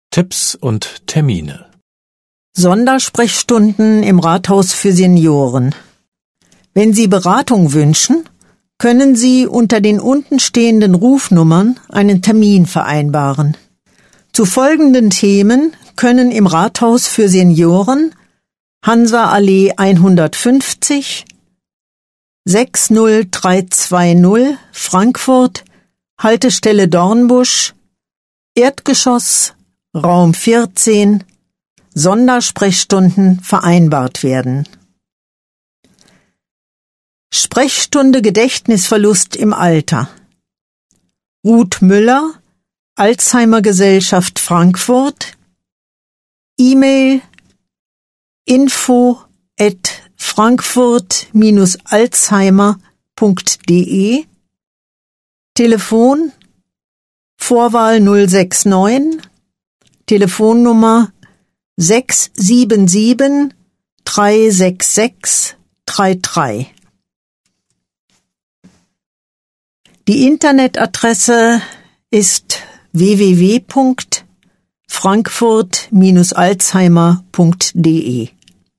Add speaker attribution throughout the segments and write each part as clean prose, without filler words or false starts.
Speaker 1: Tipps und Termine.
Speaker 2: Sondersprechstunden im Rathaus für Senioren. Wenn Sie Beratung wünschen, können Sie unter den untenstehenden Rufnummern einen Termin vereinbaren. Zu folgenden Themen können im Rathaus für Senioren Hansa-Allee 150, 60320 Frankfurt, Haltestelle Dornbusch, Erdgeschoss, Raum 14, Sondersprechstunden vereinbart werden. Sprechstunde Gedächtnisverlust im Alter. Ruth Müller, Alzheimer Gesellschaft Frankfurt, E-Mail info@frankfurt-alzheimer.de, Telefon Vorwahl 069, Telefonnummer 677 366 33. Die Internetadresse ist www.frankfurt-alzheimer.de.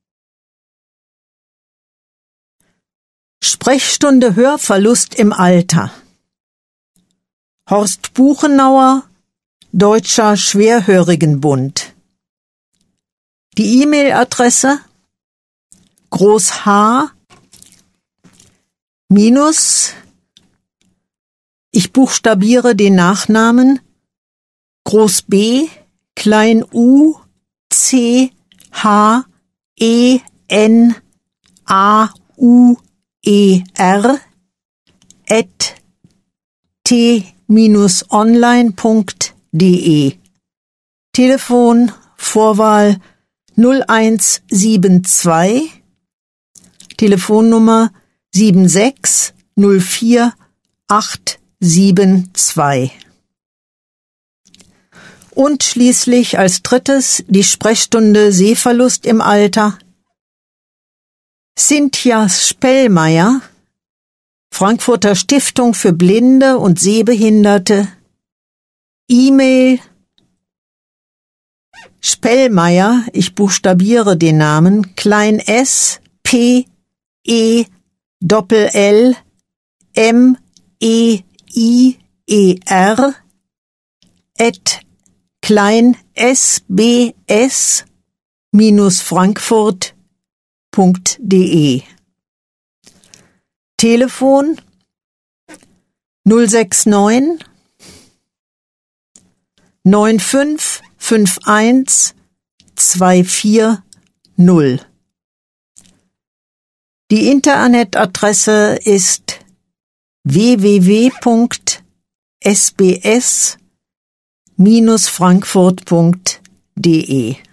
Speaker 2: Sprechstunde Hörverlust im Alter. Horst Buchenauer, Deutscher Schwerhörigenbund. Die E-Mail-Adresse Groß H minus, ich buchstabiere den Nachnamen, Groß B, Klein U, C, H, E, N, A, U, E, R, t-online.de. Telefon Vorwahl 0172, Telefonnummer 7604872. Und schließlich als drittes die Sprechstunde Sehverlust im Alter. Cynthia Spellmeier, Frankfurter Stiftung für Blinde und Sehbehinderte. E-Mail Spellmeier, ich buchstabiere den Namen, klein s, p, e, doppel-l, m, e, i, e, r, klein sbs-frankfurt.de. Telefon 069 9551 240. Die Internetadresse ist www.sbs-frankfurt.de.